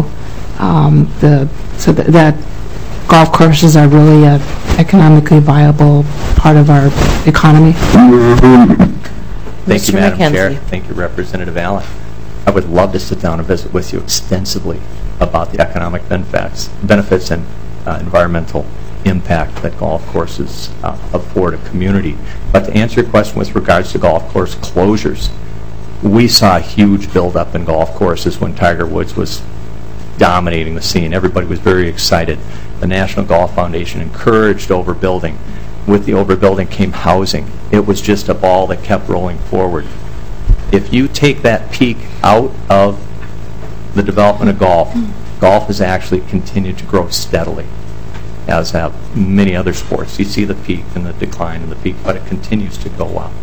that golf courses are really an economically viable part of our economy?
Thank you,
Mr.
Madam Chair.
McKenzie.
Thank you, Representative Allen. I would love to sit down and visit with you extensively about the economic benefits and environmental impact that golf courses afford a community. But to answer your question with regards to golf course closures, we saw a huge buildup in golf courses when Tiger Woods was dominating the scene. Everybody was very excited. The National Golf Foundation encouraged overbuilding. With the overbuilding came housing. It was just a ball that kept rolling forward. If you take that peak out of the development of golf has actually continued to grow steadily, as have many other sports. You see the peak and the decline in the peak, but it continues to go up.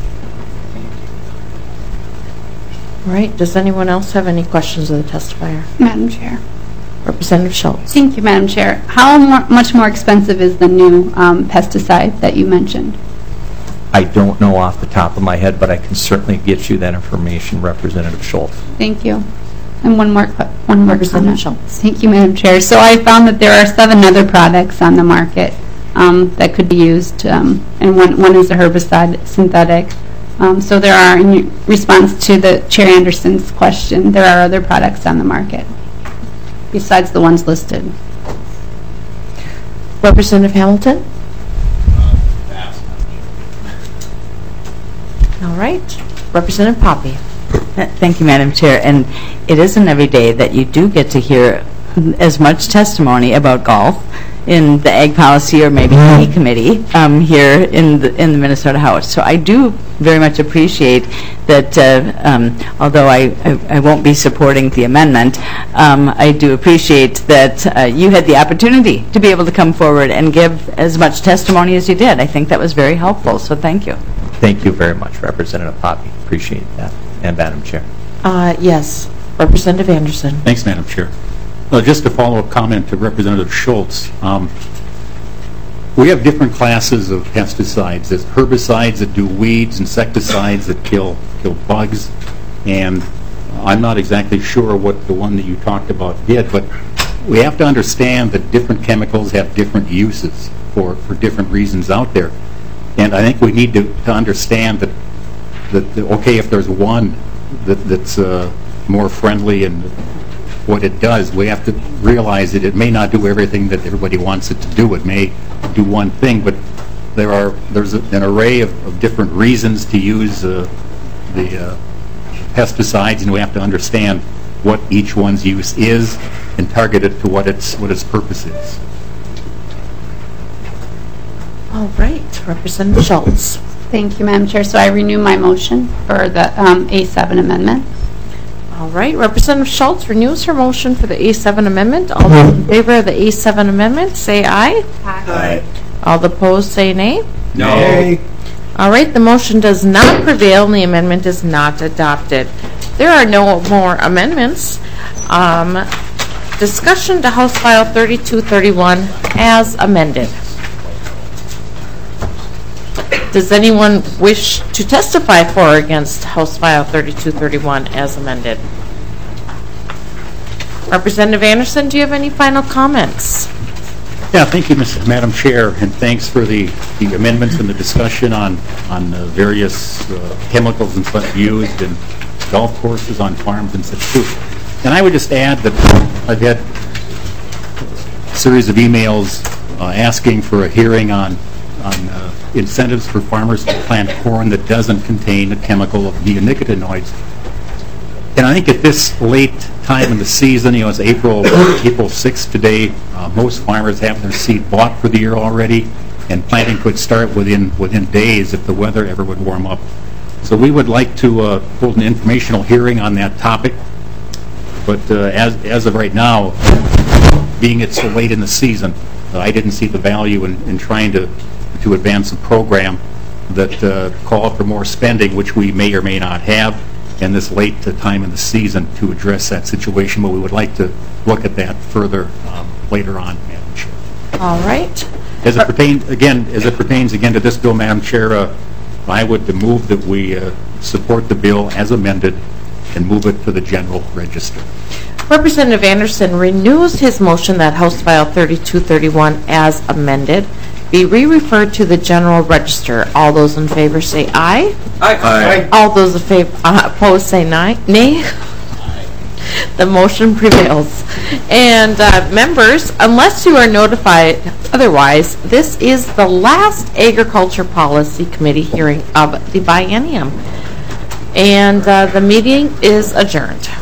All right. Does anyone else have any questions of the testifier?
Madam Chair.
Representative Schultz.
Thank you, Madam Chair. How much more expensive is the new pesticide that you mentioned?
I don't know off the top of my head, but I can certainly get you that information, Representative Schultz.
Thank you. And one more
Representative Schultz.
Thank you, Madam Chair. So I found that there are 7 other products on the market that could be used, and one is a herbicide synthetic. So there are, in response to the Chair Anderson's question, there are other products on the market besides the ones listed.
Representative Hamilton? All right. Representative Poppe.
Thank you, Madam Chair. And it isn't every day that you do get to hear as much testimony about golf in the Ag Policy or maybe any committee here in the Minnesota House. So I do very much appreciate that, although I won't be supporting the amendment, I do appreciate that you had the opportunity to be able to come forward and give as much testimony as you did. I think that was very helpful, so thank you.
Thank you very much, Representative Poppe. Appreciate that. And Madam Chair.
Yes. Representative Anderson.
Thanks, Madam Chair. Just a follow-up comment to Representative Schultz. We have different classes of pesticides. There's herbicides that do weeds, insecticides that kill bugs, and I'm not exactly sure what the one that you talked about did, but we have to understand that different chemicals have different uses for different reasons out there. And I think we need to understand that okay, if there's one that's more friendly and what it does, we have to realize that it may not do everything that everybody wants it to do. It may do one thing, but there's an array of different reasons to use the pesticides, and we have to understand what each one's use is and target it to what its purpose is.
All right. Representative Schultz.
Thank you, Madam Chair. So I renew my motion for the A7 amendment.
All right. Representative Schultz renews her motion for the A7 amendment. All those in favor of the A7 amendment, say aye.
Aye.
All opposed, say nay.
No.
All right. The motion does not prevail, and the amendment is not adopted. There are no more amendments. Discussion to House File 3231 as amended. Does anyone wish to testify for or against House File 3231 as amended? Representative Anderson, do you have any final comments?
Yeah, thank you, Madam Chair, and thanks for the amendments and the discussion on various chemicals and such used in golf courses, on farms and such too. And I would just add that I've had a series of emails asking for a hearing on incentives for farmers to plant corn that doesn't contain a chemical of neonicotinoids. And I think at this late time in the season, it's April 6th today, most farmers have their seed bought for the year already, and planting could start within days if the weather ever would warm up. So we would like to hold an informational hearing on that topic, but as of right now, being it's so late in the season, I didn't see the value in trying to advance a program that called for more spending, which we may or may not have, and this late time in the season to address that situation, but we would like to look at that further later on, Madam Chair.
All right.
As it pertains again to this bill, Madam Chair, I would move that we support the bill as amended and move it to the general register.
Representative Anderson renews his motion that House File 3231 as amended be re-referred to the general register. All those in favor say aye.
Aye.
All those opposed say nay. The motion prevails. And members, unless you are notified otherwise, this is the last Agriculture Policy Committee hearing of the biennium. And the meeting is adjourned.